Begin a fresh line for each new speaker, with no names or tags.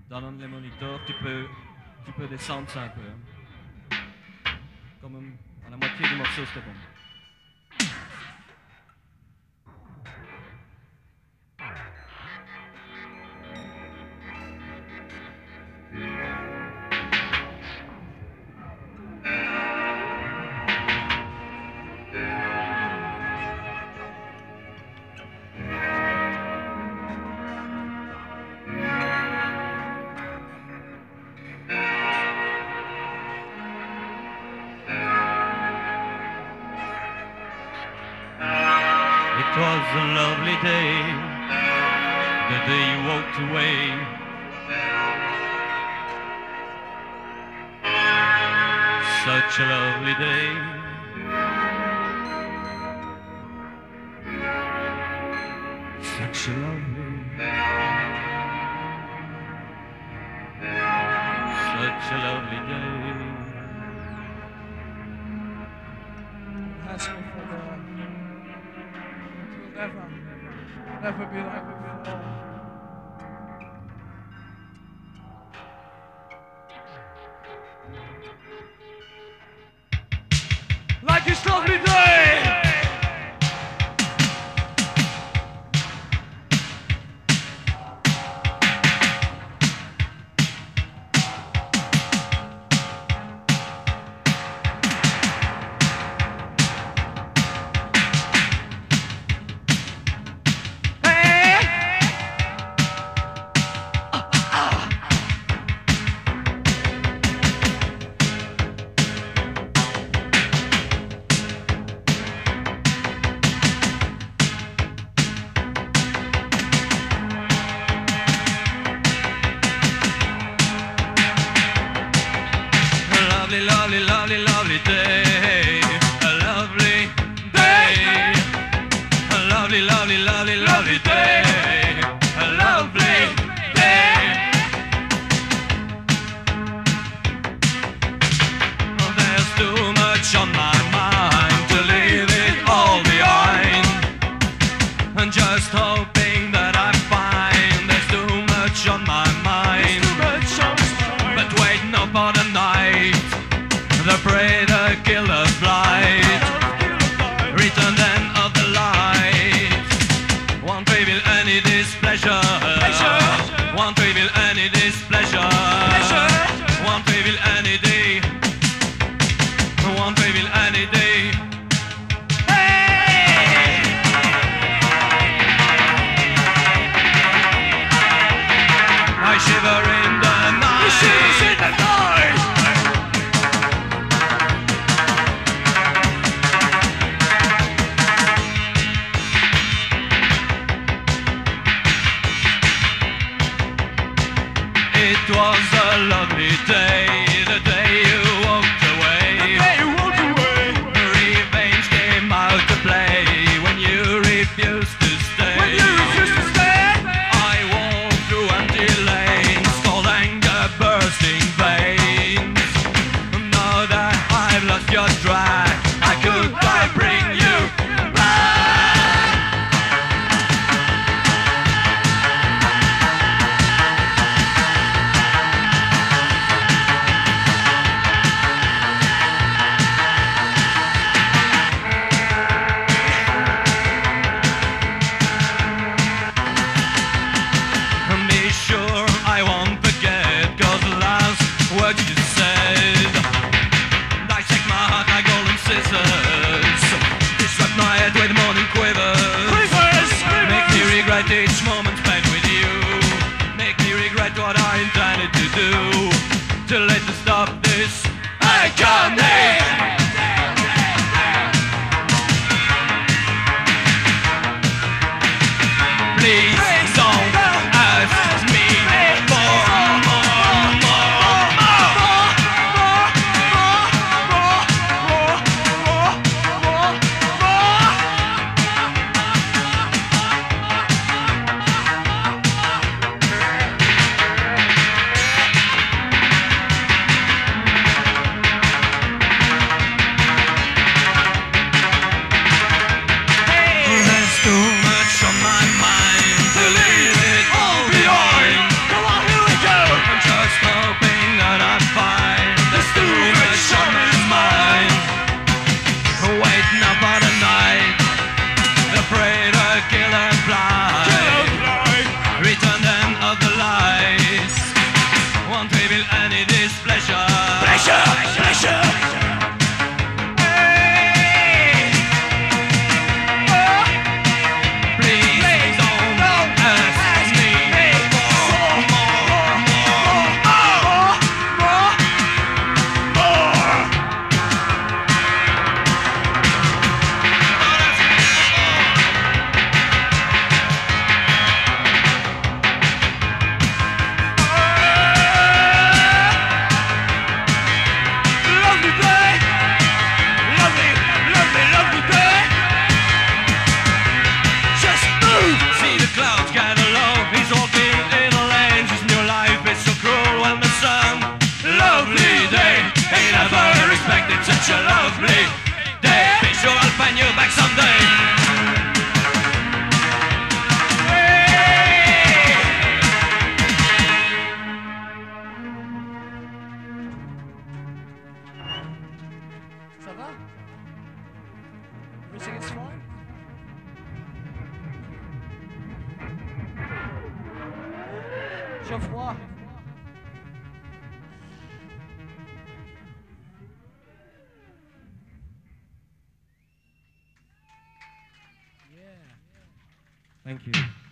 dans les moniteurs, tu peux descendre ça un peu. Hein. Comme à la moitié du morceau, c'était bon. It was a lovely day, the day you walked away. Such a lovely day. Such a lovely, such a lovely day.
Ask me for the. It will never be like before. Like this lovely day!
Lovely, lovely, lovely day. A lovely day. A lovely, lovely, lovely, lovely day. A lovely day. There's too much on my mind to leave it all behind. And just hoping that I find there's too much on my mind. But wait, no for the night. The prey, the killer flight. Return then of the light. Won't reveal any displeasure. Won't reveal any displeasure. Won't reveal any day. Won't reveal any day. I shiver in the night. Shivers in the night. It was a lovely day, the day you walked away. Revenge came out to play when you refused to stay. I walked through empty lanes, cold anger bursting veins. Now that I've lost your track, I could I bring you back. Be sure I won't forget, 'cause the last words you said dissect my heart like golden scissors, disrupt my head with morning quivers. Make me regret each moment spent with you. Make me regret what I intended to do. Too late to stop this agony. Please don't ask me for
Everything is fine? Geoffroy.
Thank you.